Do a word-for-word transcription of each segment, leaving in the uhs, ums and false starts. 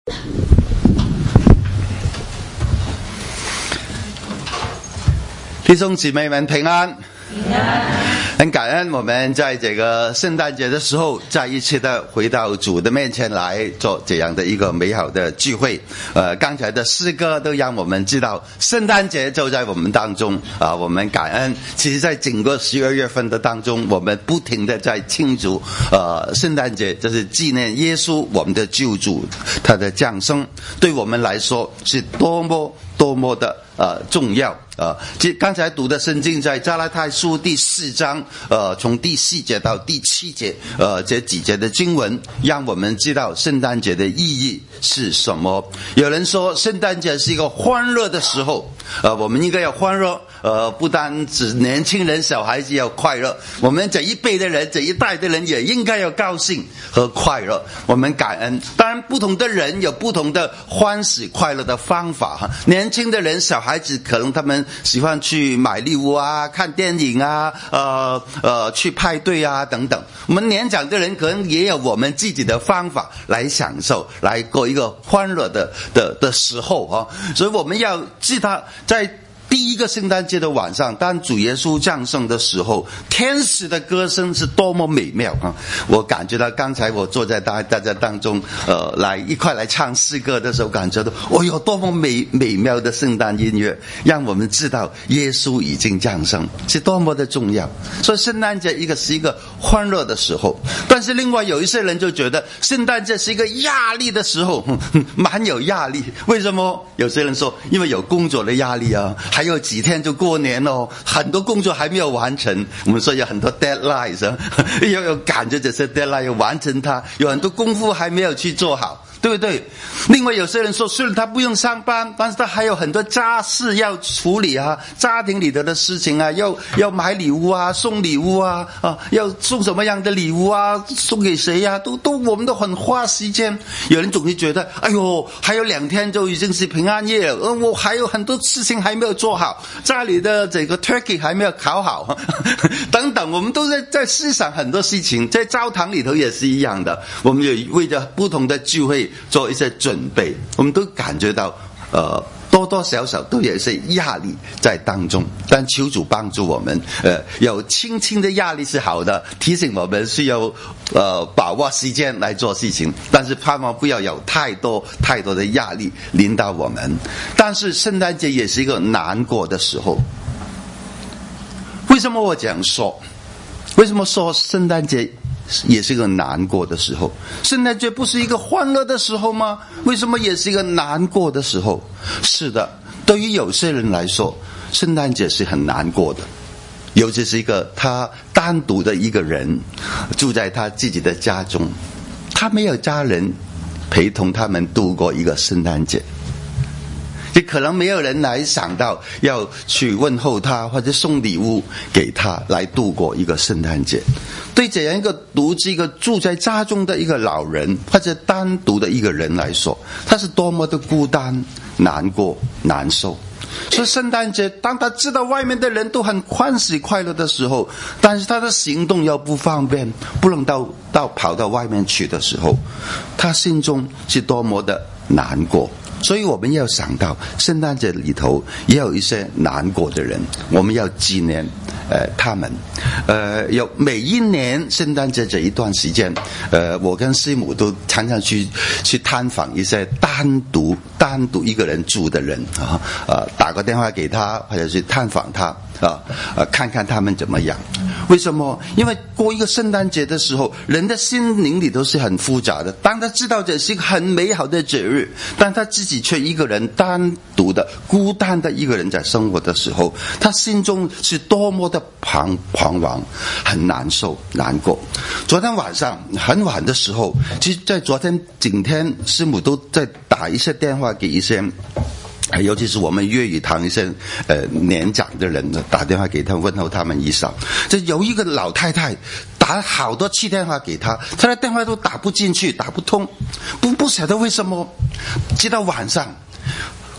弟兄姊妹们平安，平安。很感恩我们在这个圣诞节的时候再一次的回到主的面前来做这样的一个美好的聚会。呃，刚才的诗歌都让我们知道圣诞节就在我们当中啊、呃，我们感恩。其实在整个十二月份的当中，我们不停的在庆祝呃圣诞节，就是纪念耶稣我们的救主他的降生，对我们来说是多么多么的呃重要。呃，其刚才读的圣经在加拉太书第四章，呃，从第四节到第七节，呃，这几节的经文，让我们知道圣诞节的意义是什么。有人说，圣诞节是一个欢乐的时候，呃，我们应该要欢乐，呃，不单指年轻人、小孩子要快乐，我们这一辈的人、这一代的人也应该要高兴和快乐。我们感恩，当然，不同的人有不同的欢喜快乐的方法哈。年轻的人、小孩子可能他们喜欢去买礼物啊，看电影啊，呃呃，去派对啊等等。我们年长的人可能也有我们自己的方法来享受，来过一个欢乐的的的时候啊。所以我们要记得，在第一个圣诞节的晚上，当主耶稣降生的时候，天使的歌声是多么美妙啊！我感觉到刚才我坐在大大家当中，呃，来一块来唱诗歌的时候，感觉到哦哟，多么美美妙的圣诞音乐，让我们知道耶稣已经降生，是多么的重要。所以圣诞节一个是一个欢乐的时候，但是另外有一些人就觉得圣诞节是一个压力的时候，蛮有压力。为什么？有些人说，因为有工作的压力啊。还有几天就过年哦，很多工作还没有完成。我们说有很多 deadlines， 要有赶着这些 deadline 要完成它，有很多功夫还没有去做好，对不对？另外有些人说，虽然他不用上班，但是他还有很多家事要处理啊，家庭里头的事情啊，要要买礼物啊，送礼物啊，啊，要送什么样的礼物啊，送给谁啊，都都我们都很花时间。有人总是觉得，哎呦，还有两天就已经是平安夜了，呃，我还有很多事情还没有做好，家里的这个 turkey 还没有烤好，等等，我们都在在思想很多事情。在教堂里头也是一样的，我们也为着不同的聚会做一些准备，我们都感觉到呃多多少少都有一些压力在当中，但求主帮助我们，呃有轻轻的压力是好的，提醒我们需要呃把握时间来做事情，但是盼望不要有太多太多的压力临到我们。但是圣诞节也是一个难过的时候。为什么我这样说？为什么说圣诞节也是一个难过的时候？圣诞节不是一个欢乐的时候吗？为什么也是一个难过的时候？是的，对于有些人来说，圣诞节是很难过的。尤其是一个他单独的一个人，住在他自己的家中，他没有家人陪同他们度过一个圣诞节，也可能没有人来想到要去问候他或者送礼物给他来度过一个圣诞节。对这样一个独自一个住在家中的一个老人或者单独的一个人来说，他是多么的孤单、难过、难受。所以圣诞节当他知道外面的人都很欢喜快乐的时候，但是他的行动又不方便，不能到到跑到外面去的时候，他心中是多么的难过。所以我们要想到圣诞节里头也有一些难过的人，我们要纪念呃他们。呃有每一年圣诞节这一段时间，呃我跟师母都常常去去探访一些单独单独一个人住的人啊，呃打个电话给他，或者是探访他啊，呃看看他们怎么样。为什么？因为过一个圣诞节的时候，人的心灵里都是很复杂的。当他知道这是一个很美好的节日，但他自己却一个人单独的孤单的一个人在生活的时候，他心中是多么的彷徨惶，很难受难过。昨天晚上很晚的时候，其实在昨天整天师母都在打一些电话给一些尤其是我们粤语堂一些呃年长的人打电话给他问候他们一声。这有一个老太太打好多次电话给他，他的电话都打不进去，打不通，不不晓得为什么。直到晚上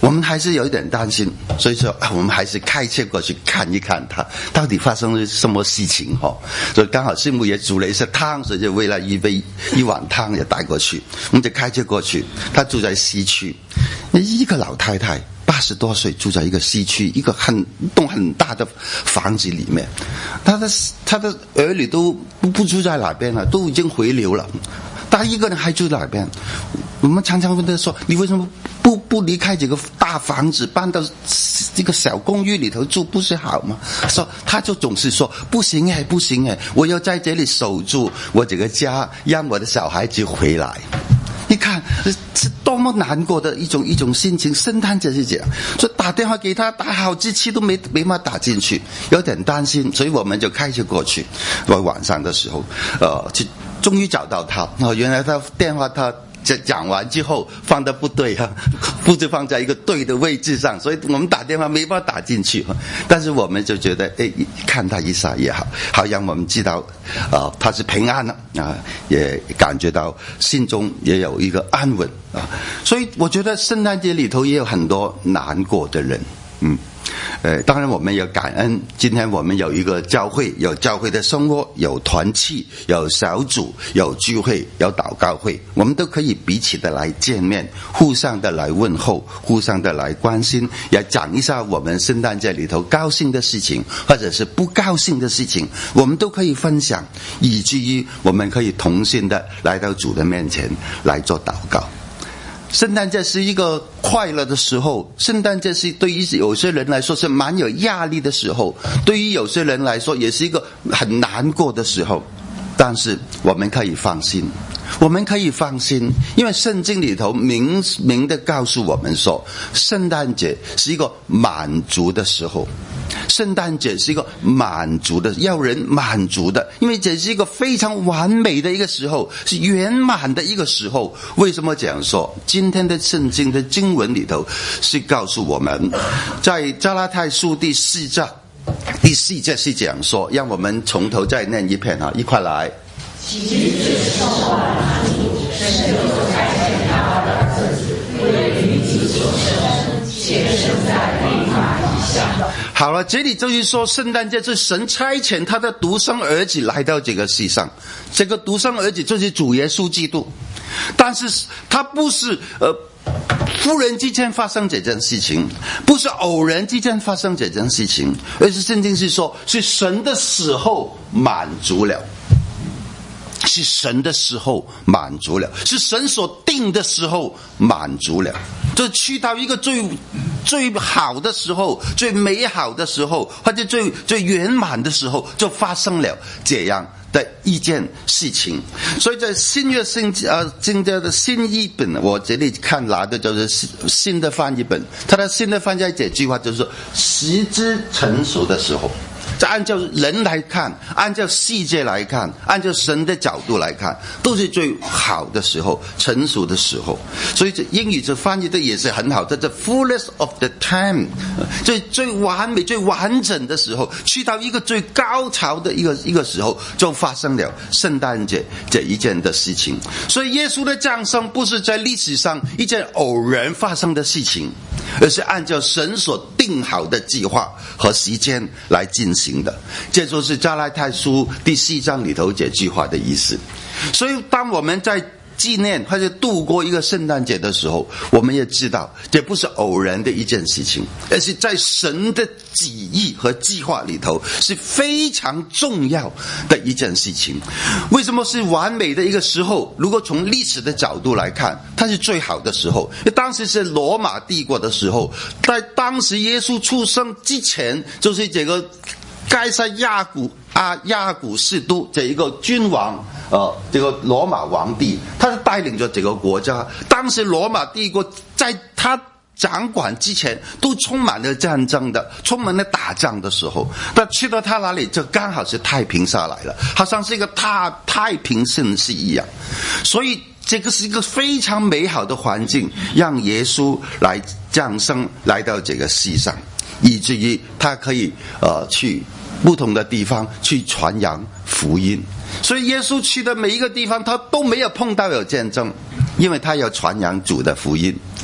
我们还是有一点担心，所以说我们还是开车过去看一看他到底发生了什么事情哈。所以刚好师母也煮了一些汤，所以就为了预备一碗汤也带过去，我们就开车过去。他住在西区，一个老太太八十多岁，住在一个西区一个很栋很大的房子里面，他的他的儿女都不不住在哪边了，都已经回流了，他一个人还住在哪边。我们常常问他说，你为什么不不离开这个大房子，搬到这个小公寓里头住，不是好吗？说他就总是说不行哎，不行哎，我要在这里守住我这个家，让我的小孩子回来。你看是多么难过的一种一种心情。圣诞节是这样，所以打电话给他，打好几次都没没法打进去，有点担心，所以我们就开车过去。晚上的时候，呃，就终于找到他。哦，原来他电话他。讲完之后放的不对啊，不是放在一个对的位置上，所以我们打电话没办法打进去。但是我们就觉得，哎，看他一下也好，好让我们知道，啊、呃，他是平安了啊，也感觉到心中也有一个安稳啊。所以我觉得圣诞节里头也有很多难过的人，嗯。呃，当然我们也感恩，今天我们有一个教会，有教会的生活，有团契，有小组，有聚会，有祷告会，我们都可以彼此的来见面，互相的来问候，互相的来关心，也讲一下我们圣诞节里头高兴的事情，或者是不高兴的事情，我们都可以分享，以至于我们可以同心的来到主的面前来做祷告。圣诞节是一个快乐的时候，圣诞节是对于有些人来说是蛮有压力的时候，对于有些人来说也是一个很难过的时候。但是我们可以放心，我们可以放心，因为圣经里头明明的告诉我们说，圣诞节是一个满足的时候，圣诞节是一个满足的，要人满足的，因为这是一个非常完美的一个时候，是圆满的一个时候。为什么这样说？今天的圣经的经文里头是告诉我们，在加拉太书第四章第四节是这样说，让我们从头再念一遍哈，一块来。其实是受完满足，神就差遣他的儿子，为了与己所生，且生在律法以下。好了，这里就是说，圣诞节是神差遣他的独生儿子来到这个世上，这个独生儿子就是主耶稣基督，但是他不是呃。忽然之间发生这件事情，不是偶然之间发生这件事情，而是圣经是说，是神的时候满足了，是神的时候满足了，是神所定的时候满足了，就去到一个最最好的时候，最美好的时候，或者最最圆满的时候，就发生了这样的一件事情。所以在新约圣呃经的新译本，我这里看拿的就是新的翻译本，它的新的翻译这句话就是说，时机成熟的时候。这按照人来看，按照世界来看，按照神的角度来看，都是最好的时候，成熟的时候。所以这英语这翻译的也是很好，这 the fullest of the time， 最最完美最完整的时候，去到一个最高潮的一个一个时候，就发生了圣诞节这一件的事情。所以耶稣的降生不是在历史上一件偶然发生的事情，而是按照神所定好的计划和时间来进行的。这就是加拉太书第四章里头这句话的意思。所以当我们在纪念或者度过一个圣诞节的时候，我们也知道这不是偶然的一件事情，而是在神的旨意和计划里头是非常重要的一件事情。为什么是完美的一个时候？如果从历史的角度来看，它是最好的时候。当时是罗马帝国的时候，在当时耶稣出生之前，就是这个该撒亚古啊亚古士都这一个君王，呃，这个罗马皇帝，他是带领着这个国家。当时罗马帝国在他掌管之前都充满了战争的，充满了打仗的时候，但去到他那里就刚好是太平下来了，好像是一个太太平盛世一样。所以这个是一个非常美好的环境，让耶稣来降生来到这个世上，以至于他可以呃去不同的地方去传扬福音。所以耶稣去的每一个地方他都没有碰到有战争，因为他要传扬主的福音。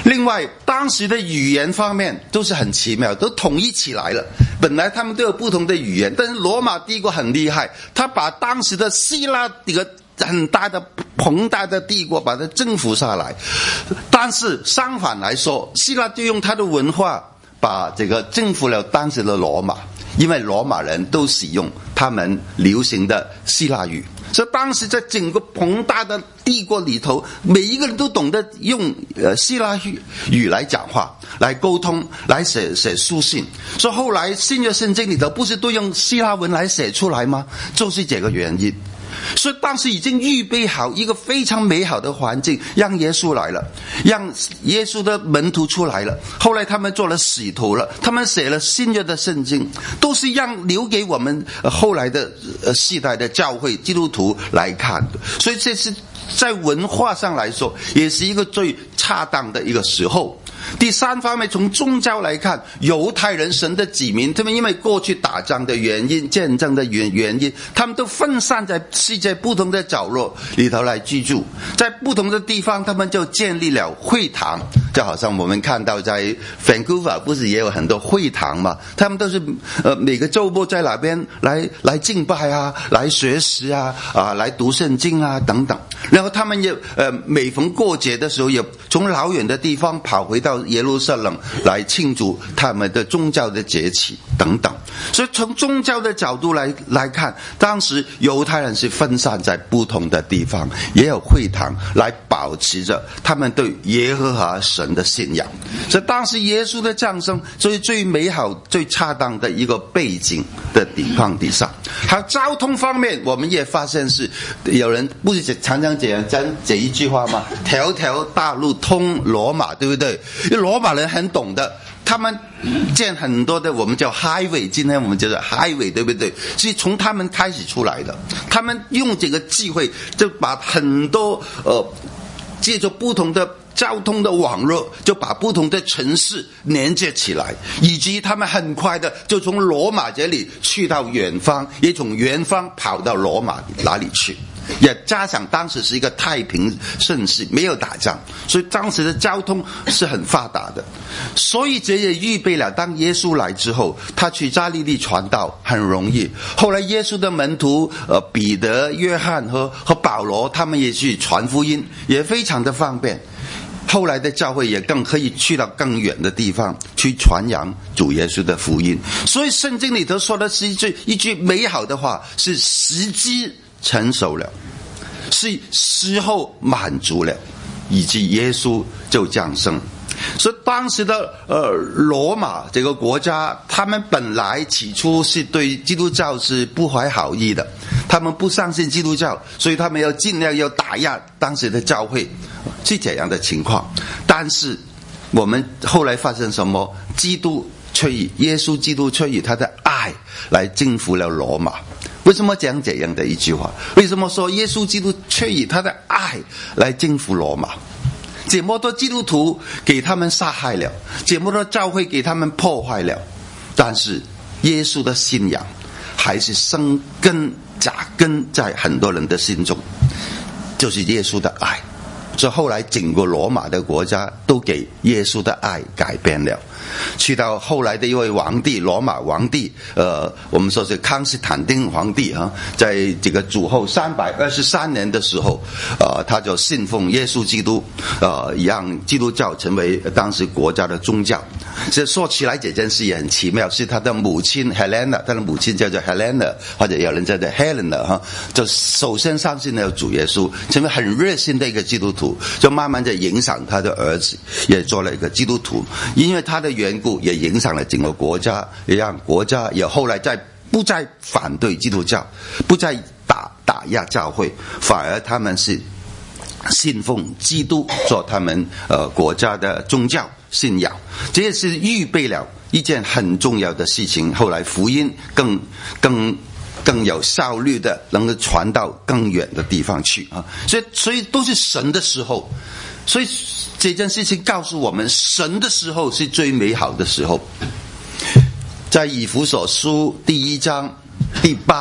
另外当时的语言方面都是很奇妙，都统一起来了。本来他们都有不同的语言，但是罗马帝国很厉害，他把当时的希腊这个很大的庞大的帝国把它征服下来。但是相反来说，希腊就用他的文化把这个征服了当时的罗马，因为罗马人都使用他们流行的希腊语，所以当时在整个庞大的帝国里头，每一个人都懂得用呃希腊语语来讲话，来沟通，来写写书信。所以后来新约圣经里头不是都用希腊文来写出来吗？就是这个原因。所以当时已经预备好一个非常美好的环境，让耶稣来了，让耶稣的门徒出来了，后来他们做了使徒了，他们写了新约的圣经，都是让留给我们后来的呃世代的教会基督徒来看的。所以这是在文化上来说也是一个最恰当的一个时候。第三方面，从宗教来看，犹太人神的子民，他们因为过去打仗的原因，战争的原原因，他们都分散在世界不同的角落里头来居住，在不同的地方他们就建立了会堂，就好像我们看到在 Vancouver 不是也有很多会堂嘛，他们都是呃每个周末在那边来来敬拜啊，来学习啊啊来读圣经啊等等。然后他们也呃每逢过节的时候，也从老远的地方跑回到耶路撒冷来庆祝他们的宗教的节气等等。所以从宗教的角度来来看，当时犹太人是分散在不同的地方，也有会堂来保持着他们对耶和华神的信仰。所以当时耶稣的降生，所以最美好最恰当的一个背景的地方底上。还有交通方面，我们也发现是有人不是常常这样讲这一句话吗？条条大路通罗马，对不对？因为罗马人很懂的，他们建很多的我们叫 highway， 今天我们叫做 highway， 对不对？是从他们开始出来的。他们用这个机会就把很多呃借着不同的交通的网络，就把不同的城市连接起来，以及他们很快的就从罗马这里去到远方，也从远方跑到罗马哪里去。也加上当时是一个太平盛世，没有打仗，所以当时的交通是很发达的。所以这也预备了当耶稣来之后，他去加利利传道很容易。后来耶稣的门徒呃彼得、约翰和和保罗，他们也去传福音，也非常的方便。后来的教会也更可以去到更远的地方去传扬主耶稣的福音。所以圣经里头说的是一句一句美好的话，是时机成熟了，是时候满足了，以及耶稣就降生。所以当时的呃罗马这个国家，他们本来起初是对基督教是不怀好意的，他们不相信基督教，所以他们要尽量要打压当时的教会，是这样的情况。但是我们后来发生什么？基督却以耶稣基督却以他的爱来征服了罗马。为什么讲这样的一句话？为什么说耶稣基督却以他的爱来征服罗马？这么多基督徒给他们杀害了，这么多教会给他们破坏了，但是耶稣的信仰还是生根扎根在很多人的心中，就是耶稣的爱。所以后来整个罗马的国家都给耶稣的爱改变了。去到后来的一位皇帝，罗马皇帝，呃，我们说是康斯坦丁皇帝啊，在这个主后三百二十三年的时候，呃，他就信奉耶稣基督，呃，让基督教成为当时国家的宗教。这说起来这件事也很奇妙，是他的母亲 Helena， 他的母亲叫做 Helena， 或者有人叫做 Helena 哈，就首先相信了主耶稣，成为很热心的一个基督徒，就慢慢的影响他的儿子，也做了一个基督徒。因为他的缘故，也影响了整个国家，也让国家也后来再不再反对基督教，不再打打压教会，反而他们是信奉基督做他们呃国家的宗教信仰。这也是预备了一件很重要的事情，后来福音更更更有效率的能够传到更远的地方去啊！所以所以都是神的时候。所以这件事情告诉我们，神的时候是最美好的时候。在以弗所书第一章第八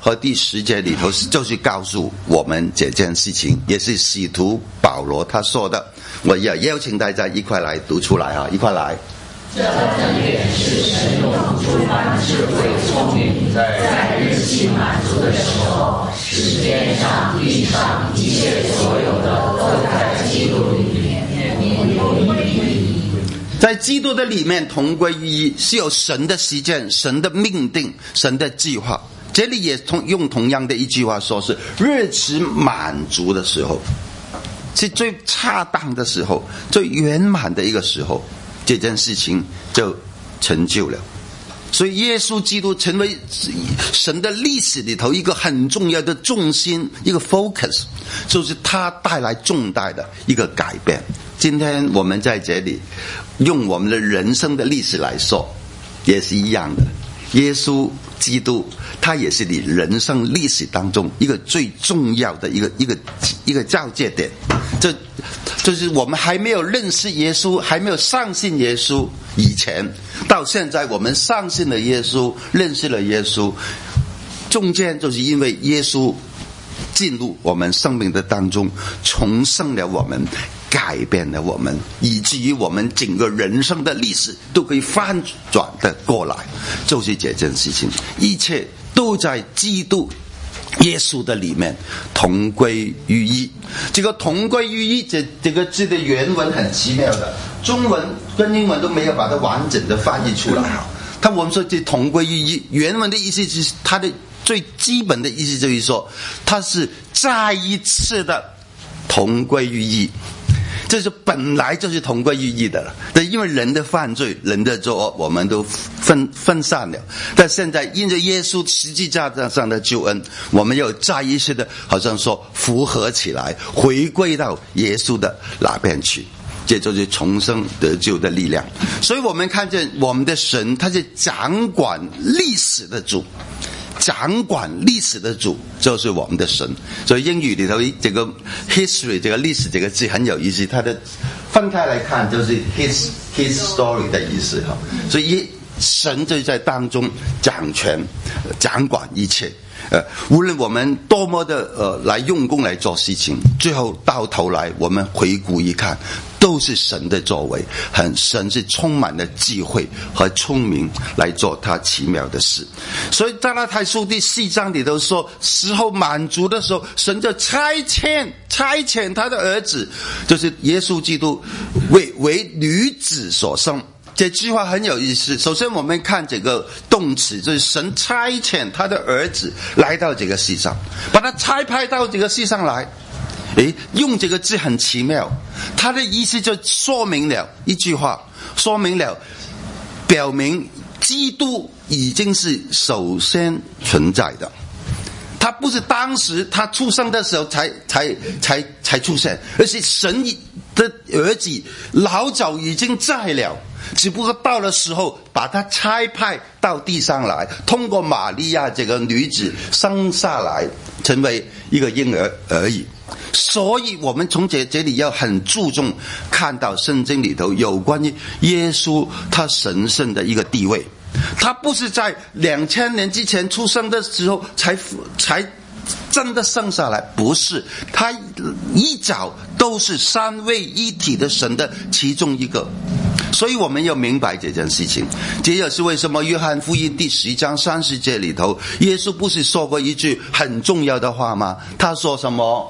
和第十节里头就是告诉我们这件事情，也是使徒保罗他说的。我也邀请大家一块来读出来啊，一块来。 这正也是神用诸般智慧聪明，在日期满足的时候，使天上地上一切所有的都在基督里面同归于一。 在基督的里面同归于一，是有神的实践、神的命定、神的计划。这里也同用同样的一句话说，是日期满足的时候，是最恰当的时候，最圆满的一个时候，这件事情就成就了。所以耶稣基督成为神的历史里头一个很重要的重心，一个 focus， 就是他带来重大的一个改变。今天我们在这里用我们的人生的历史来说，也是一样的。耶稣基督他也是你人生历史当中一个最重要的一个一个一个交界点。这就是我们还没有认识耶稣，还没有相信耶稣以前，到现在我们相信了耶稣，认识了耶稣，中间就是因为耶稣进入我们生命的当中，重生了我们，改变了我们，以至于我们整个人生的历史都可以翻转的过来。就是这件事情，一切都在基督耶稣的里面同归于一。这个同归于一 这, 这个字的原文很奇妙的，中文跟英文都没有把它完整的翻译出来。但我们说这同归于一，原文的意思是它的最基本的意思就是说，它是再一次的同归于一，这是本来就是同归于一的了。但因为人的犯罪，人的作恶，我们都分分散了。但现在因着耶稣实际架上的救恩，我们又再一次的好像说符合起来，回归到耶稣的那边去。这就是重生得救的力量。所以我们看见我们的神，他是掌管历史的主，掌管历史的主就是我们的神。所以英语里头这个 history 这个历史这个字很有意思，它的分开来看就是 his his story 的意思。所以神就在当中掌权掌管一切。呃，无论我们多么的呃来用功来做事情，最后到头来我们回顾一看，都是神的作为，很神是充满了智慧和聪明来做他奇妙的事。所以加拉太书第四章里头说，时候满足的时候，神就差遣差遣他的儿子，就是耶稣基督为为女子所生。这句话很有意思。首先我们看这个动词，就是神差遣他的儿子来到这个世上，把他差派到这个世上来。诶，用这个字很奇妙，他的意思就说明了一句话，说明了表明基督已经是首先存在的。他不是当时他出生的时候才才才才出现，而是神的儿子老早已经在了，只不过到了时候把他差派到地上来，通过玛利亚这个女子生下来，成为一个婴儿而已。所以我们从这这里要很注重看到圣经里头有关于耶稣他神圣的一个地位。他不是在两千年之前出生的时候才才真的生下来，不是，他一早都是三位一体的神的其中一个。所以我们要明白这件事情。这也是为什么约翰福音第十章三十节里头，耶稣不是说过一句很重要的话吗？他说什么？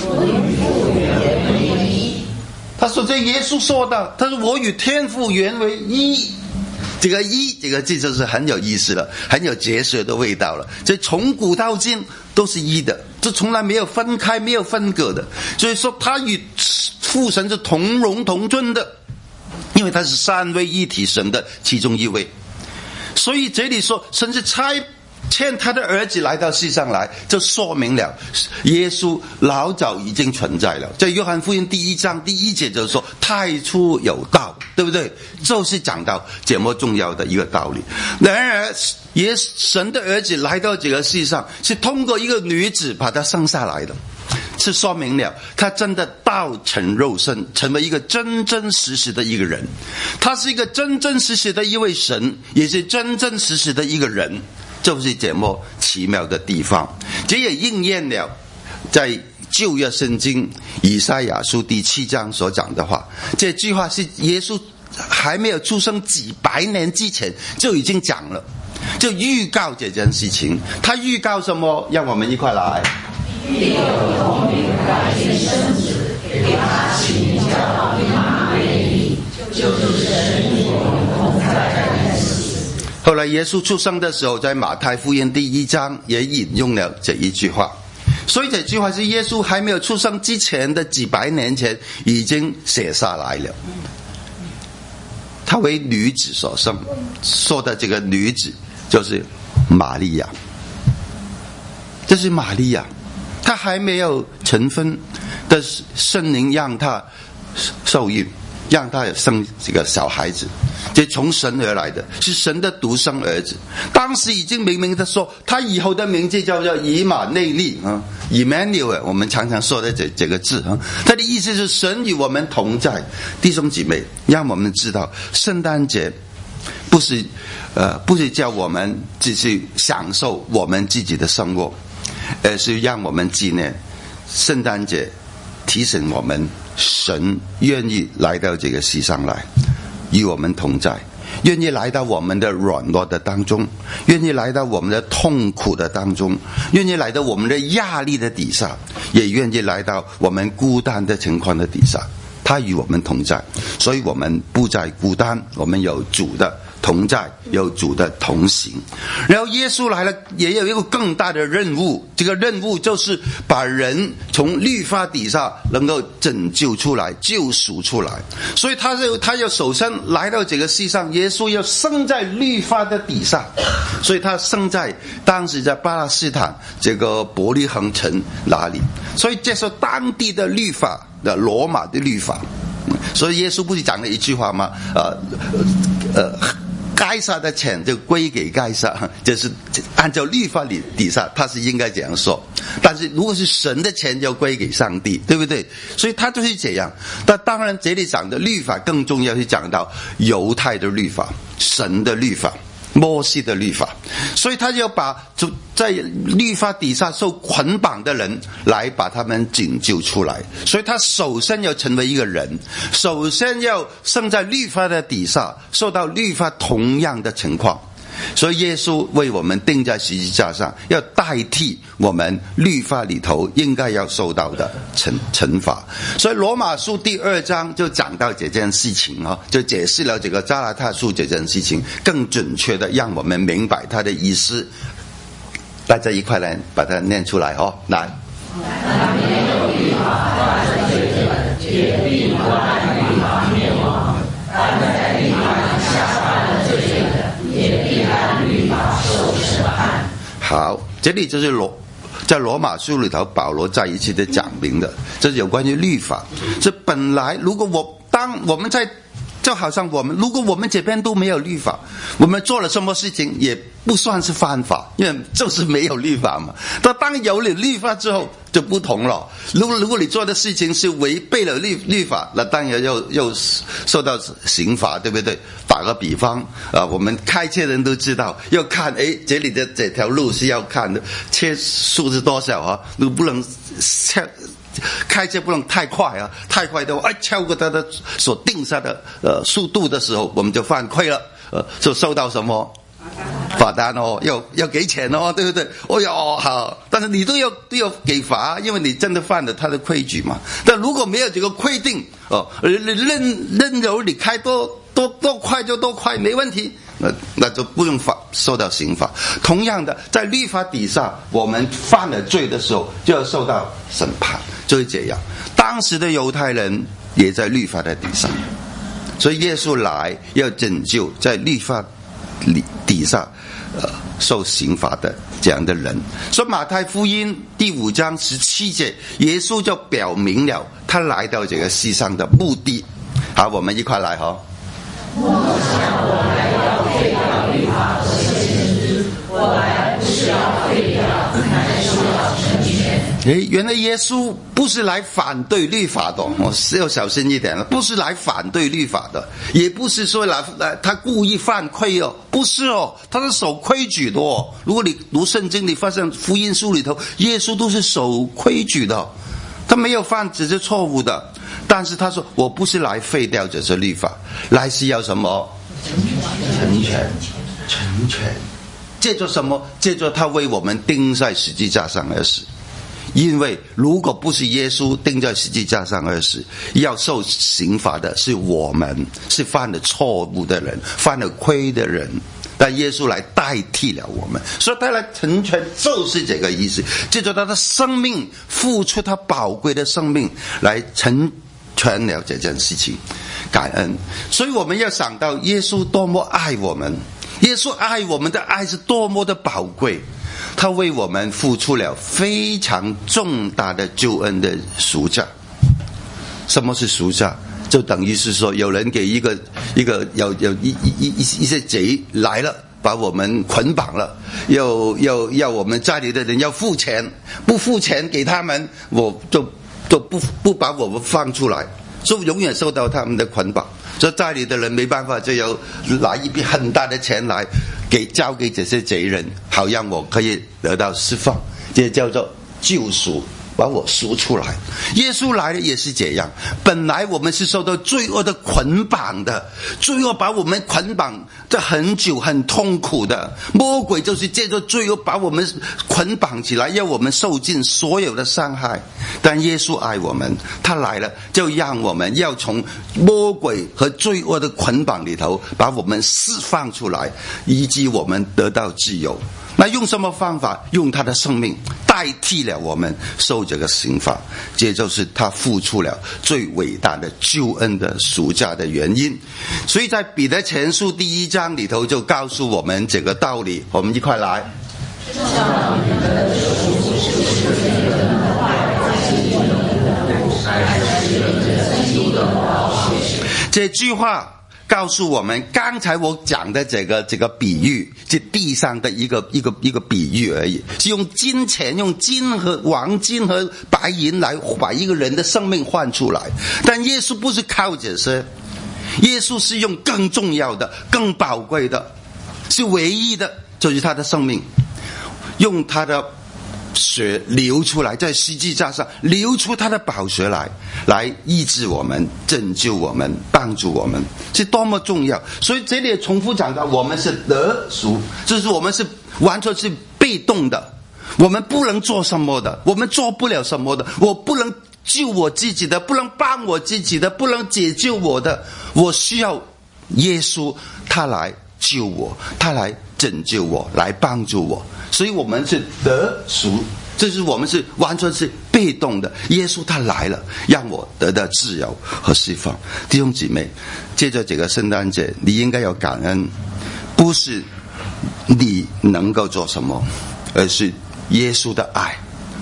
他说这耶稣说的，他说我与天父原为一。这个一这个字就是很有意思了，很有哲学的味道了。这从古到今都是一的，这从来没有分开，没有分割的。所以说他与父神是同荣同尊的，因为他是三位一体神的其中一位。所以这里说神是差遣他的儿子来到世上来，就说明了耶稣老早已经存在了。在约翰福音第一章第一节就是说太初有道，对不对？就是讲到这么重要的一个道理。然而耶神的儿子来到这个世上，是通过一个女子把他生下来的，是说明了他真的道成肉身，成为一个真真实实的一个人。他是一个真真实实的一位神，也是真真实实的一个人。 就是这么奇妙的地方。这也应验了在旧约圣经以赛亚书第七章所讲的话。这句话是耶稣还没有出生几百年之前就已经讲了，就预告这件事情。他预告什么？让我们一块来。必有童女怀孕生子，给他起名叫以马内利，就是神与我们同在的意思。后来耶稣出生的时候，在马太福音第一章也引用了这一句话。所以这句话是耶稣还没有出生之前的几百年前已经写下来了。他为女子所生，说的这个女子就是玛利亚，这是玛利亚，她还没有成婚的圣灵让她受孕，让她生这个小孩子，这从神而来的，是神的独生儿子。当时已经明明的说，他以后的名字叫做以马内利啊 ，Emmanuel， 我们常常说的这这个字啊，他的意思是神与我们同在。弟兄姐妹，让我们知道，圣诞节不是呃不是叫我们只是享受我们自己的生活，而是让我们纪念圣诞节，提醒我们神愿意来到这个世上来，与我们同在，愿意来到我们的软弱的当中，愿意来到我们的痛苦的当中，愿意来到我们的压力的底下，也愿意来到我们孤单的情况的底下。他与我们同在，所以我们不再孤单，我们有主的同在，有主的同行。然后耶稣来了，也有一个更大的任务，这个任务就是把人从律法底下能够拯救出来，救赎出来。所以他就他要首先来到这个世上，耶稣要生在律法的底下，所以他生在当时在巴勒斯坦这个伯利恒城那里，所以接受当地的律法的罗马的律法。所以耶稣不是讲了一句话吗？呃呃该撒的钱就归给该撒，就是按照律法里底下他是应该这样说。但是如果是神的钱就归给上帝，对不对？所以他就是这样。但当然这里讲的律法更重要，是讲到犹太的律法，神的律法，摩西的律法。所以他就把在律法底下受捆绑的人来把他们拯救出来。所以他首先要成为一个人，首先要生在律法的底下，受到律法同样的情况。所以耶稣为我们钉在十字架上，要代替我们律法里头应该要受到的惩惩罚。所以罗马书第二章就讲到这件事情啊，就解释了这个加拉太书这件事情，更准确的让我们明白它的意思。大家一块来把它念出来哦，来。那没有律法犯了罪的，也必不按律法灭亡；但在律法以下犯了罪的，也必按律法受审判。好，这里就是罗在罗马书里头保罗再一次的讲明的，这是有关于律法。这本来如果我当我们在就好像我们如果我们这边都没有律法，我们做了什么事情也不算是犯法，因为就是没有律法嘛。但当有了律法之后就不同了，如果如果你做的事情是违背了律律法，那当然又又受到刑罚，对不对？打个比方啊，我们开车人都知道要看，诶，这里的这条路是要看的，车速是多少啊？你不能开车不能太快啊，太快的话，哎，超过他的所定下的呃速度的时候，我们就犯规了，呃，就受到什么罚单哦，要要给钱哦，对不对？哦哟，好，但是你都要都要给罚，因为你真的犯了他的规矩嘛。但如果没有这个规定哦，你任任由你开多多多快就多快，没问题。那那就不用罚受到刑罚。同样的，在律法底下，我们犯了罪的时候，就要受到审判，就是这样。当时的犹太人也在律法的底下，所以耶稣来要拯救在律法底下呃受刑罚的这样的人。所以马太福音第五章十七节，耶稣就表明了他来到这个世上的目的。好，我们一块来哈。我想我来要废掉律法和先知，我来不是要废掉，乃是要成全。 诶，原来耶稣不是来反对律法的，我是要小心一点了，不是来反对律法的，也不是说来来他故意犯规哦，不是哦，他是守规矩的哦。如果你读圣经，你发现福音书里头，耶稣都是守规矩的，他没有犯这些错误的。但是他说，我不是来废掉这些律法，来是要什么？成全，成全。借着什么？借着他为我们钉在十字架上而死。因为如果不是耶稣钉在十字架上而死，要受刑罚的是我们，是犯了错误的人，犯了规的人，但耶稣来代替了我们，所以他来成全，就是这个意思。借着他的生命，付出他宝贵的生命来成全了这件事情，感恩。所以我们要想到耶稣多么爱我们，耶稣爱我们的爱是多么的宝贵，他为我们付出了非常重大的救恩的赎价。什么是赎价？就等于是说，有人给一个一个有有一一一一些贼来了，把我们捆绑了，要要要我们家里的人要付钱，不付钱给他们，我就就不不把我们放出来，所以永远受到他们的捆绑。所以家里的人没办法，就要拿一笔很大的钱来给交给这些贼人，好让我可以得到释放，这叫做救赎，把我赎出来。耶稣来的也是这样，本来我们是受到罪恶的捆绑的，罪恶把我们捆绑这很久，很痛苦的。魔鬼就是借着罪恶把我们捆绑起来，要我们受尽所有的伤害。但耶稣爱我们，他来了就让我们要从魔鬼和罪恶的捆绑里头把我们释放出来，以及我们得到自由。那用什么方法？用他的生命代替了我们受这个刑罚，这就是他付出了最伟大的救恩的赎价的原因。所以在彼得前书第一章里头就告诉我们这个道理，我们一块来。这句话告诉我们，刚才我讲的这个这个比喻，是地上的一个一个一个比喻而已，是用金钱、用金和黄金和白银来把一个人的生命换出来。但耶稣不是靠这些，耶稣是用更重要的、更宝贵的，是唯一的，就是他的生命，用他的血流出来，在十字架上流出他的宝血来，来医治我们、拯救我们、帮助我们，是多么重要。所以这里重复讲到，我们是得赎，就是我们是完全是被动的，我们不能做什么的，我们做不了什么的，我不能救我自己的，不能帮我自己的，不能解救我的，我需要耶稣，他来救我，他来拯救我，来帮助我。所以我们是得赎，这是我们是完全是被动的。耶稣他来了，让我得到自由和释放。弟兄姊妹，借着这个圣诞节，你应该有感恩，不是你能够做什么，而是耶稣的爱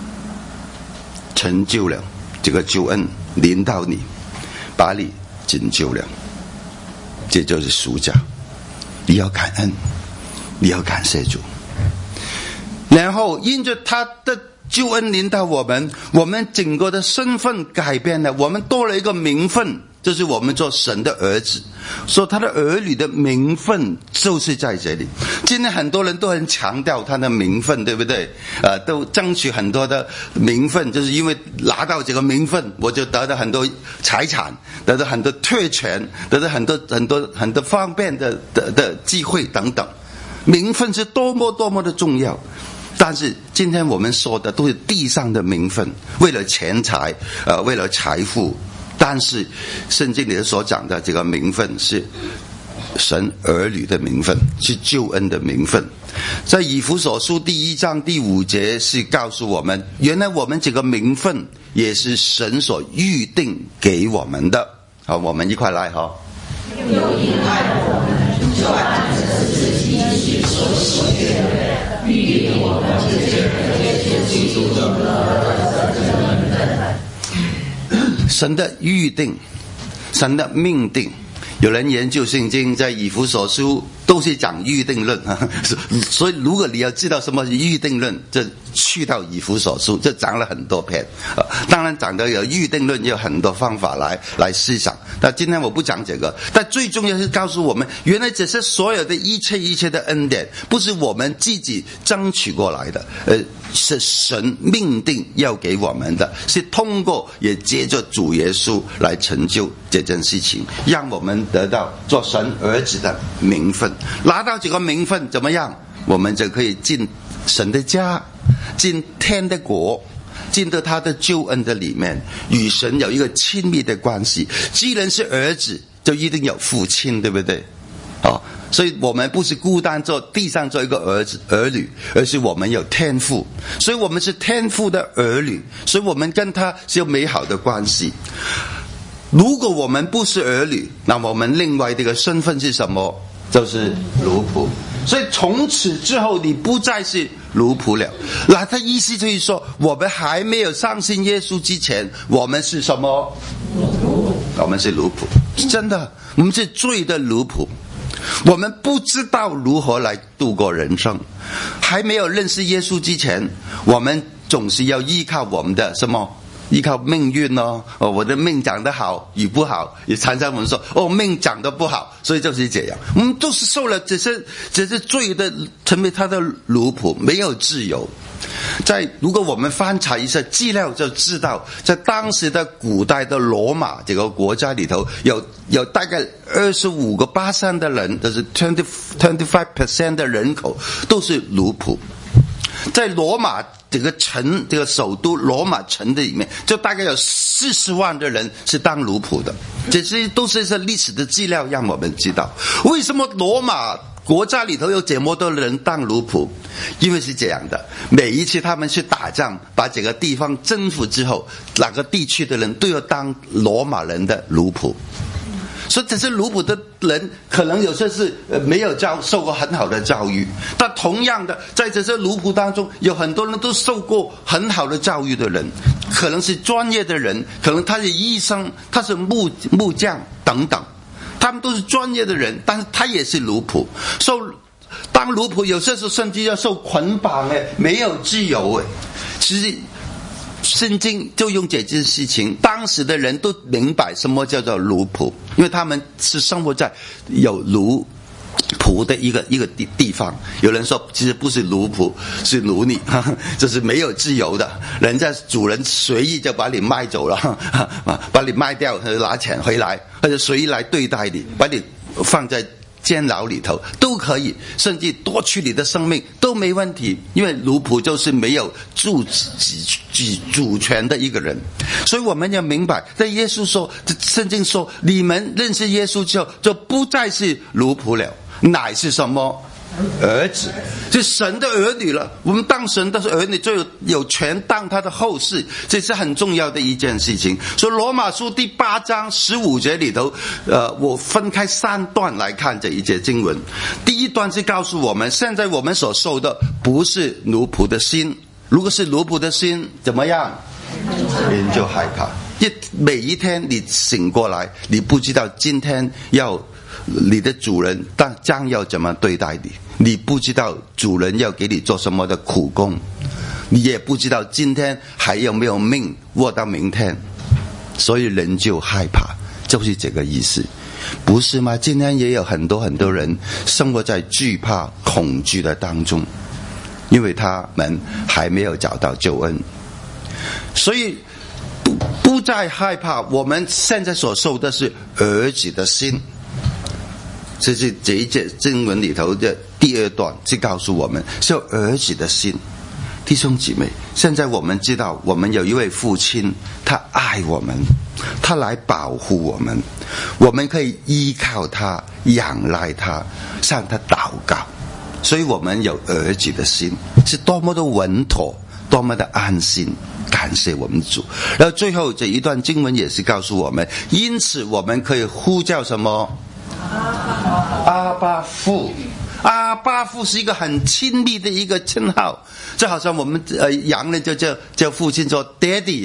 成就了这个救恩临到你，把你拯救了，这就是赎价。你要感恩，你要感谢主。然后因着他的救恩临到我们，我们整个的身份改变了，我们多了一个名分，就是我们做神的儿子。说他的儿女的名分就是在这里。今天很多人都很强调他的名分，对不对？呃，都争取很多的名分，就是因为拿到这个名分，我就得到很多财产，得到很多特权，得到很多很多很多方便的的的机会等等。名分是多么多么的重要。但是今天我们说的都是地上的名分，为了钱财，呃，为了财富。但是圣经里所讲的这个名分是神儿女的名分，是救恩的名分。在以弗所书第一章第五节是告诉我们，原来我们这个名分也是神所预定给我们的。好，我们一块来哈。又因爱我们，就按着自己意志所喜悦的预定我们这些耶稣基督的名分。神的预定，神的命定， 有人研究圣经，在以弗所书都是讲预定论，所以如果你要知道什么是预定论，就去到以弗所书，就讲了很多篇。当然讲的有预定论，有很多方法来来思想。但今天我不讲这个，但最重要是告诉我们，原来这些所有的一切一切的恩典，不是我们自己争取过来的，呃，是神命定要给我们的，是通过也借着主耶稣来成就这件事情，让我们得到做神儿子的名分。拿到这个名分怎么样？我们就可以进神的家，进天的国，进到他的救恩的里面，与神有一个亲密的关系。既然是儿子，就一定有父亲，对不对？哦，所以我们不是孤单做地上做一个儿子儿女，而是我们有天父，所以我们是天父的儿女，所以我们跟他是有美好的关系。如果我们不是儿女，那么我们另外的一个身份是什么？就是奴仆。所以从此之后你不再是奴仆了。那他意思就是说，我们还没有相信耶稣之前，我们是什么？我们是奴仆，真的，我们是罪的奴仆。我们不知道如何来度过人生，还没有认识耶稣之前，我们总是要依靠我们的什么？依靠命运哦，哦，我的命长得好与不好，也常常我们说哦，命长得不好，所以就是这样。我们都是受了这些这些罪的，成为他的奴仆，没有自由。在如果我们翻查一下资料，就知道在当时的古代的罗马这个国家里头，有有大概二十五个巴仙的人，就是twenty twenty five percent 的人口都是奴仆。在罗马这个城，这个首都罗马城的里面，就大概有四十万的人是当奴仆的。这些都是这历史的资料让我们知道，为什么罗马国家里头有这么多人当奴仆。因为是这样的，每一次他们去打仗，把这个地方征服之后，哪个地区的人都要当罗马人的奴仆。所以这些奴仆的人可能有些是没有教受过很好的教育，但同样的，在这些奴仆当中，有很多人都受过很好的教育的人，可能是专业的人，可能他是医生，他是木木匠等等，他们都是专业的人，但是他也是奴仆。受当奴仆有些时候甚至要受捆绑，没有自由。其实圣经就用这件事情，当时的人都明白什么叫做奴仆，因为他们是生活在有奴仆的一个一个地地方。有人说其实不是奴仆，是奴隶，就是没有自由的，人家主人随意就把你卖走了，把你卖掉拿钱回来，或者随意来对待你，把你放在监牢里头都可以，甚至夺取你的生命都没问题，因为奴仆就是没有主主权的一个人。所以我们要明白，在耶稣说，圣经说，你们认识耶稣之后，就不再是奴仆了，乃是什么？儿子，是神的儿女了。我们当神的儿女就有有权当他的后世，这是很重要的一件事情。所以罗马书第八章十五节里头，呃，我分开三段来看这一节经文。第一段是告诉我们，现在我们所受的不是奴仆的心，如果是奴仆的心，怎么样？人就害怕。一每一天你醒过来，你不知道今天要你的主人但将要怎么对待你，你不知道主人要给你做什么的苦工，你也不知道今天还有没有命握到明天，所以人就害怕，就是这个意思，不是吗？今天也有很多很多人生活在惧怕恐惧的当中，因为他们还没有找到救恩，所以不不再害怕。我们现在所受的是儿子的心，这是这一节经文里头的第二段，是告诉我们是儿子的心。弟兄姊妹，现在我们知道我们有一位父亲，他爱我们，他来保护我们，我们可以依靠他，仰赖他，向他祷告，所以我们有儿子的心，是多么的稳妥，多么的安心。感谢我们主。然后最后这一段经文也是告诉我们，因此我们可以呼叫什么？阿爸父。 阿爸父是一个很亲密的一个称号，就好像我们呃洋人就叫叫父亲说 daddy，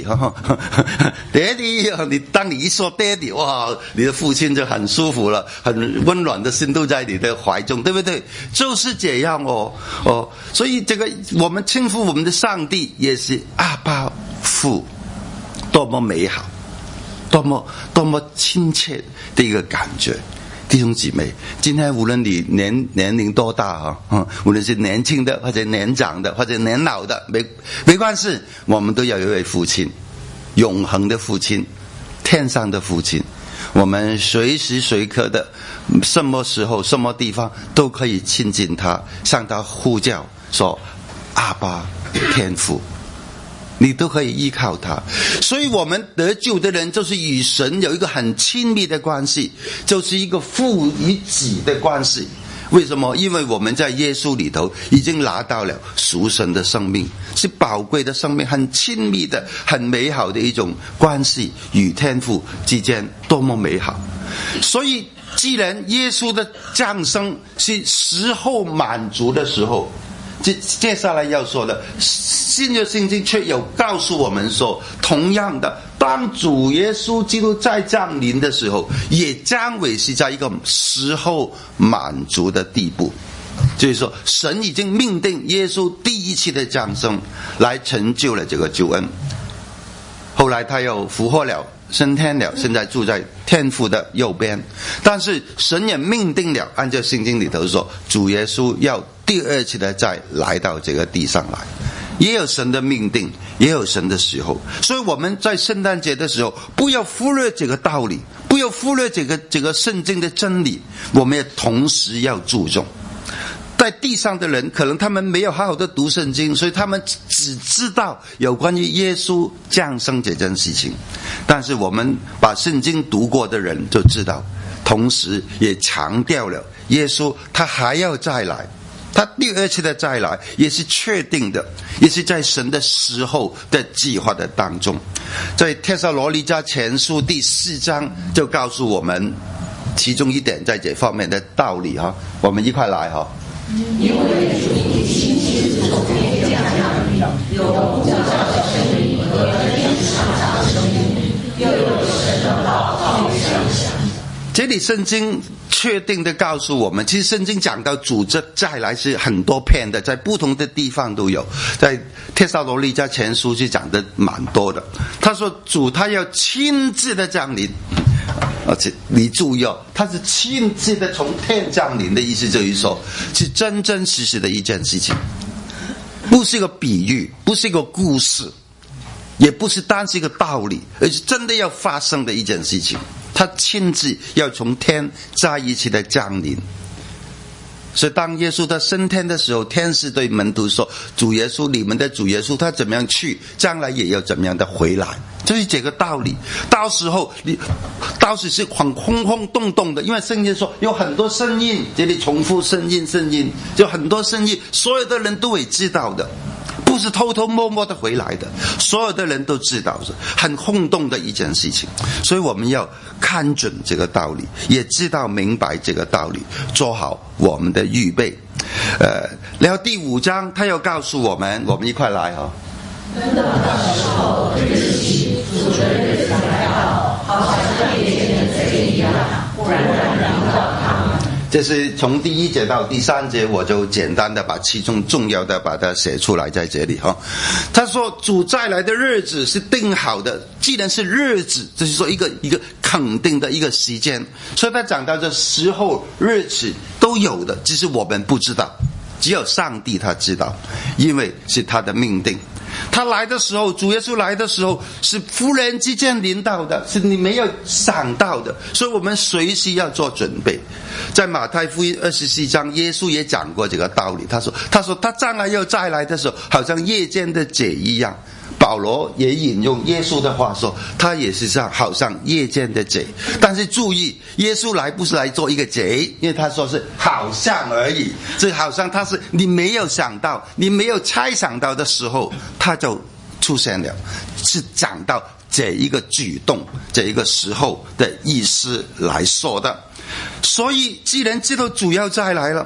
daddy， 你当你一说 daddy， 哇，你的父亲就很舒服了，很温暖的心都在你的怀中，对不对？就是这样哦哦，所以这个我们称呼我们的上帝也是阿爸父，多么美好，多么多么亲切的一个感觉。弟兄姊妹，今天无论你年年龄多大啊，嗯，无论是年轻的或者年长的或者年老的，没没关系，我们都要有一位父亲，永恒的父亲，天上的父亲，我们随时随刻的，什么时候什么地方都可以亲近他，向他呼叫说阿爸天父，你都可以依靠他。所以我们得救的人就是与神有一个很亲密的关系，就是一个父与子的关系。为什么？因为我们在耶稣里头已经拿到了属神的生命，是宝贵的生命，很亲密的很美好的一种关系，与天父之间多么美好。所以既然耶稣的降生是时候满足的时候，接接下来要说的新约圣经却有告诉我们说，同样的，当主耶稣基督再降临的时候，也将会是在一个时候满足的地步。就是说，神已经命定耶稣第一次的降生来成就了这个救恩，后来他又复活了，升天了，现在住在天父的右边。但是神也命定了，按照圣经里头说，主耶稣要第二次的再来到这个地上来，也有神的命定，也有神的时候。所以我们在圣诞节的时候，不要忽略这个道理，不要忽略这个这个圣经的真理，我们也同时要注重。在地上的人可能他们没有好好的读圣经，所以他们只知道有关于耶稣降生这件事情，但是我们把圣经读过的人就知道，同时也强调了耶稣他还要再来，他第二次的再来也是确定的，也是在神的时候的计划的当中。在帖撒罗尼迦前书第四章就告诉我们其中一点在这方面的道理哈，我们一块来哈。 因为主亲自从天降临，有呼叫的声音和天使唱的声音，又有神的祷告声响。 这里圣经确定的告诉我们，其实圣经讲到主这再来是很多篇的，在不同的地方都有，在帖撒罗尼迦前书就讲的蛮多的。他说主他要亲自的降临，而且你注意哦，他是亲自的从天降临的意思，就是说是真真实实的一件事情，不是一个比喻，不是一个故事，也不是单是一个道理，而是真的要发生的一件事情。他亲自要从天再一次的降临。所以当耶稣他升天的时候，天使对门徒说，主耶稣，你们的主耶稣他怎么样去，将来也要怎么样的回来，就是这个道理。到时候你到时是很轰轰动动的，因为圣经说有很多声音，这里重复声音声音，就很多声音，所有的人都会知道的，不是偷偷摸摸的回来的，所有的人都知道，是很轰动的一件事情。所以我们要看准这个道理，也知道明白这个道理，做好我们的预备。呃，然后第五章他又告诉我们，我们一块来哈、哦。 等到那时候，日期主的日子来到，好像夜间的贼一样，忽然然临到他们。 这是从第一节到第三节，我就简单的把其中重要的把它写出来在这里哈。他说主再来的日子是定好的，既然是日子，就是说一个一个肯定的一个时间，所以他讲到这时候日子都有的，只是我们不知道，只有上帝他知道，因为是他的命定。他来的时候，主耶稣来的时候是忽然之间临到的，是你没有想到的，所以我们随时要做准备。在马太福音二十四章，耶稣也讲过这个道理，他说他说他将来要再来的时候，好像夜间的贼一样。保罗也引用耶稣的话说，他也是像好像夜间的贼。但是注意，耶稣来不是来做一个贼，因为他说是好像而已，这好像他是你没有想到，你没有猜想到的时候他就出现了，是讲到这一个举动，这一个时候的意思来说的。所以既然知道主要再来了，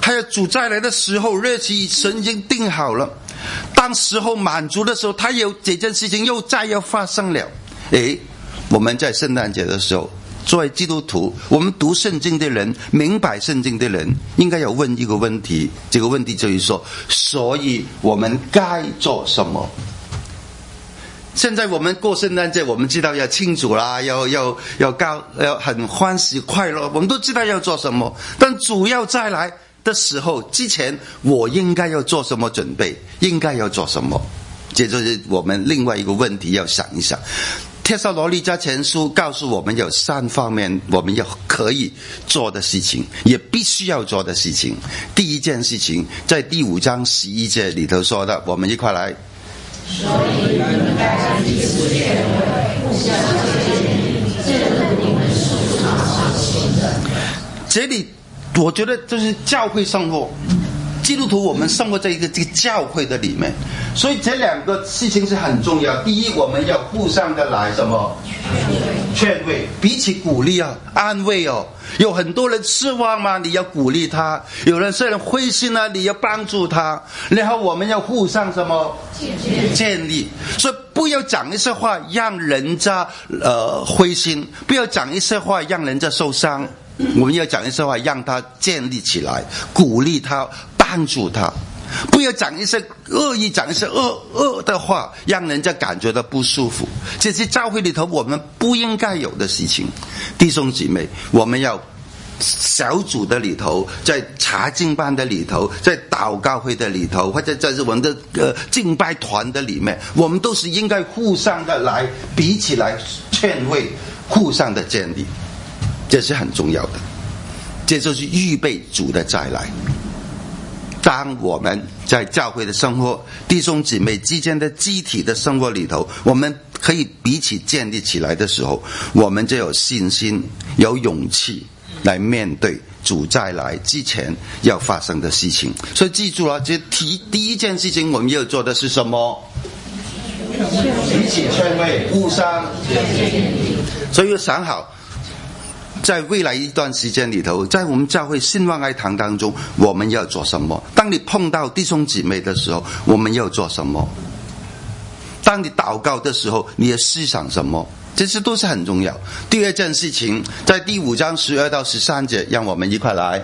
还有主再来的时候，日期神已经定好了，当时候满足的时候，他有这件事情又再要发生了。诶，我们在圣诞节的时候，作为基督徒，我们读圣经的人，明白圣经的人，应该要问一个问题，这个问题就是说，所以我们该做什么？现在我们过圣诞节，我们知道要庆祝啦，要要要高，要很欢喜快乐，我们都知道要做什么。但主要再来的时候之前，我应该要做什么准备？应该要做什么？这就是我们另外一个问题要想一想。帖撒罗尼迦前书告诉我们有三方面我们要可以做的事情，也必须要做的事情。第一件事情在第五章十一节里头说的，我们一块来。所以你们该彼此劝慰，互相接济，这是你们素常所行的。这里我觉得就是教会生活，基督徒我们生活在一个这个教会的里面，所以这两个事情是很重要。第一，我们要互相的来什么劝慰，彼此鼓励啊，安慰哦。有很多人失望嘛，你要鼓励他；有人虽然灰心啊，你要帮助他。然后我们要互相什么建立，所以不要讲一些话让人家呃灰心，不要讲一些话让人家受伤。我们要讲一些话让他建立起来，鼓励他，帮助他。不要讲一些恶意，讲一些恶恶的话，让人家感觉到不舒服。这是教会里头我们不应该有的事情。弟兄姊妹，我们要小组的里头，在查经班的里头，在祷告会的里头，或者在我们的呃敬拜团的里面，我们都是应该互相的来彼此来劝慰，互相的建立，这是很重要的。这就是预备主的再来。当我们在教会的生活，弟兄姊妹之间的集体的生活里头，我们可以彼此建立起来的时候，我们就有信心，有勇气来面对主再来之前要发生的事情。所以记住了，这第第一件事情我们要做的是什么？彼此劝慰，互相所以要想好，在未来一段时间里头，在我们教会信望爱堂当中，我们要做什么？当你碰到弟兄姊妹的时候，我们要做什么？当你祷告的时候，你要思想什么？这些都是很重要。第二件事情，在第五章十二到十三节，让我们一块来。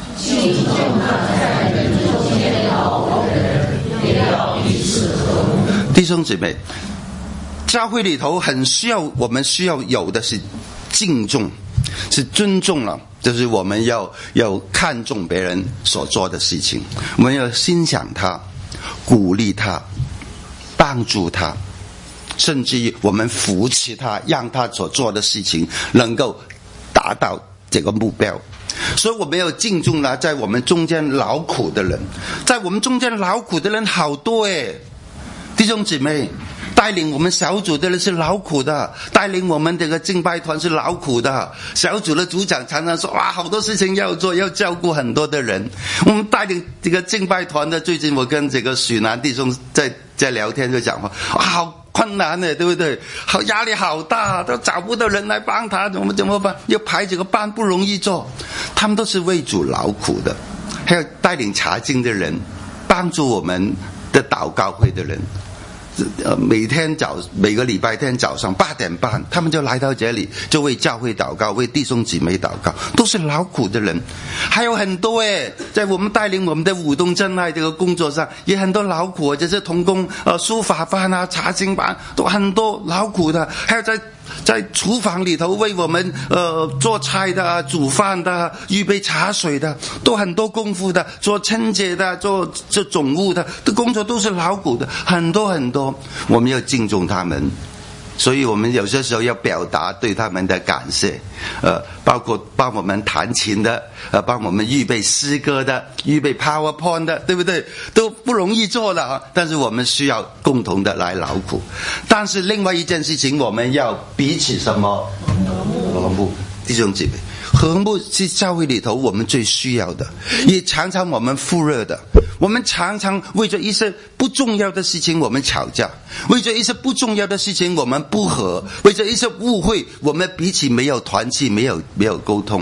弟兄姊妹，教会里头很需要，我们需要有的是敬重。是尊重了，就是我们要要看重别人所做的事情，我们要欣赏他，鼓励他，帮助他，甚至于我们扶持他，让他所做的事情能够达到这个目标。所以我们要敬重了在我们中间劳苦的人，在我们中间劳苦的人好多诶，弟兄姊妹，带领我们小组的人是劳苦的，带领我们这个敬拜团是劳苦的。小组的组长常常说，哇，好多事情要做，要照顾很多的人。我们带领这个敬拜团的，最近我跟这个许南弟兄在在聊天就讲话，哇，好困难的，对不对？好压力好大，都找不到人来帮他，怎么怎么办？要排这个班不容易做。他们都是为主劳苦的，还有带领查经的人，帮助我们的祷告会的人。呃，每天早每个礼拜天早上八点半，他们就来到这里，就为教会祷告，为弟兄姊妹祷告，都是劳苦的人。还有很多诶，在我们带领我们的舞动真爱这个工作上，也很多劳苦，就是同工呃书法班啊、查经班，都很多劳苦的。还有在在厨房里头为我们呃做菜的、煮饭的、预备茶水的，都很多功夫的。做清洁的、做做总务的，的工作都是劳苦的，很多很多。我们要敬重他们，所以我们有些时候要表达对他们的感谢。呃，包括帮我们弹琴的，呃，帮我们预备诗歌的，预备 PowerPoint 的，对不对？都不容易做的啊。但是我们需要共同的来劳苦。但是另外一件事情，我们要彼此什么？和睦，弟兄姐妹。和睦是教会里头我们最需要的，也常常我们忽略的。我们常常为着一些不重要的事情我们吵架，为着一些不重要的事情我们不和，为着一些误会我们彼此没有团契，没有没有沟通。弟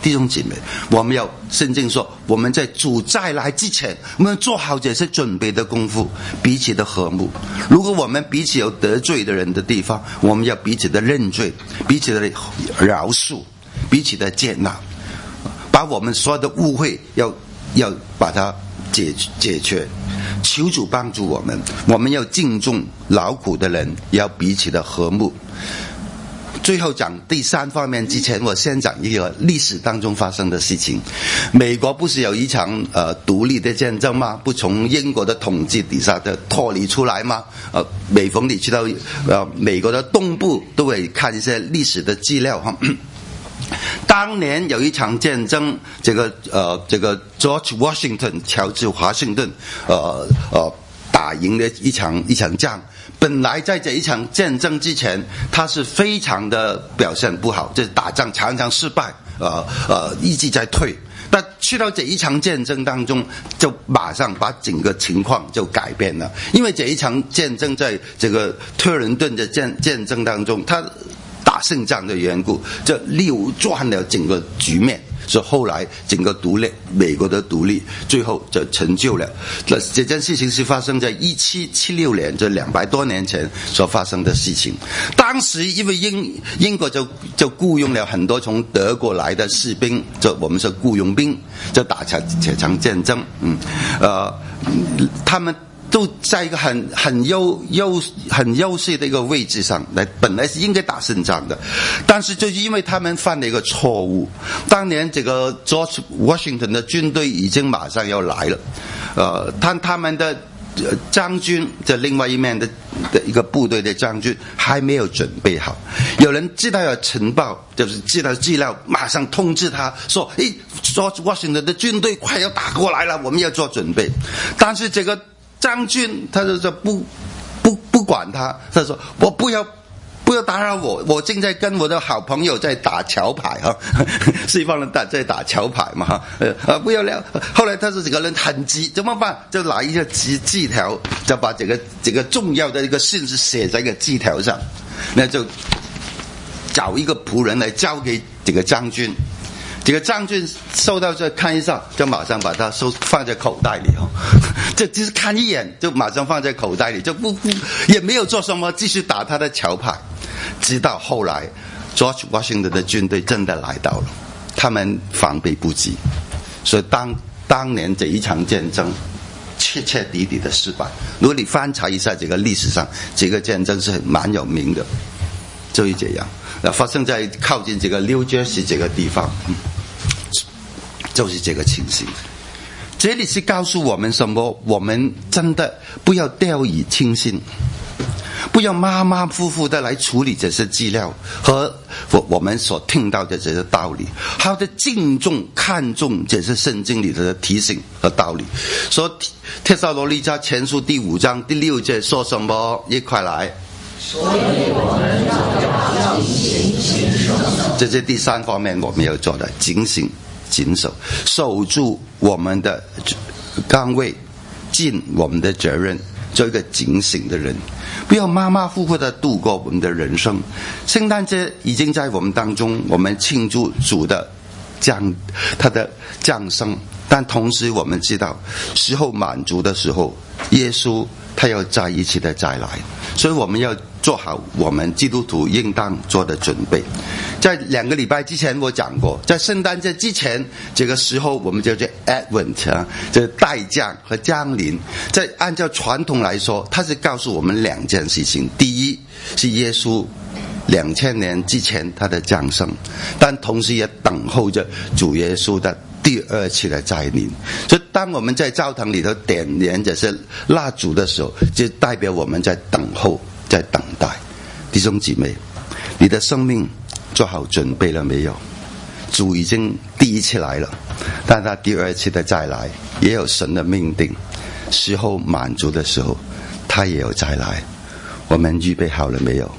弟兄姐妹，我们要圣经说，我们在主再来之前，我们做好这些准备的功夫，彼此的和睦。如果我们彼此有得罪的人的地方，我们要彼此的认罪，彼此的饶恕，彼此的接纳，把我们所有的误会要要把它解解决。求主帮助我们，我们要敬重劳苦的人，也要彼此的和睦。最后讲第三方面之前，我先讲一个历史当中发生的事情。美国不是有一场呃独立的战争吗？不从英国的统治底下的脱离出来吗？呃，每逢你去到呃美国的东部，都会看一些历史的资料哈。当年有一场战争，这个呃这个 George Washington 乔治华盛顿呃呃打赢了一场一场仗。本来在这一场战争之前，他是非常的表现不好，就是打仗常常失败，呃呃一直在退。但去到这一场战争当中，就马上把整个情况就改变了。因为这一场战争在这个特伦顿的战战争当中，他打胜仗的缘故，这扭转了整个局面，所以后来整个独立，美国的独立最后就成就了。那这件事情是发生在一七七六年，这两百多年前所发生的事情。当时因为英英国就就雇佣了很多从德国来的士兵，就我们说雇佣兵，就打这这场战争。嗯，呃，他们都在一个很很优优很优势的一个位置上来，本来是应该打胜仗的，但是就是因为他们犯了一个错误。当年这个 George Washington 的军队已经马上要来了，呃，他他们的将军在另外一面的的一个部队的将军还没有准备好，有人知道有情报，就是知道资料，马上通知他说：“诶 ，George Washington 的军队快要打过来了，我们要做准备。”但是这个将军他就说不不不管他，他说我不要不要打扰我，我正在跟我的好朋友在打桥牌哈，西方人打在打桥牌嘛哈，呃不要聊。后来他说这个人很急，怎么办？就拿一个字字条，就把这个这个重要的一个信息写在一个字条上，那就找一个仆人来交给这个将军。这个将军收到这看一下，就马上把它收放在口袋里哦，这只是看一眼就马上放在口袋里，就不不也没有做什么，继续打他的桥牌。直到后来 George Washington 的军队真的来到了，他们防备不及，所以当当年这一场战争彻彻底底的失败。如果你翻查一下这个历史上，这个战争是很蛮有名的，就是这样，发生在靠近这个 New Jersey 这个地方。嗯，就是这个情形。这里是告诉我们什么？我们真的不要掉以轻心，不要马马虎虎的来处理这些资料和我们所听到的这些道理，好的敬重看重这些圣经里的提醒和道理。说帖撒罗尼迦前书第五章第六节说什么？一块来。所以我们要警醒谨守。这是第三方面我们要做的，警醒谨守，守住我们的岗位，尽我们的责任，做一个警醒的人，不要马马虎虎的度过我们的人生。圣诞节已经在我们当中，我们庆祝主的降他的降生，但同时我们知道时候满足的时候，耶稣他要再一次的再来，所以我们要做好我们基督徒应当做的准备。在两个礼拜之前我讲过，在圣诞节之前这个时候我们叫做 Advent 啊，就是待降和降临。在按照传统来说，它是告诉我们两件事情：第一是耶稣两千年之前他的降生，但同时也等候着主耶稣的第二次的再临。所以当我们在教堂里头点燃这些蜡烛的时候，就代表我们在等候，在等待。弟兄姊妹，你的生命做好准备了没有？主已经第一次来了，但他第二次的再来也有神的命定，时候满足的时候他也有再来。我们预备好了没有？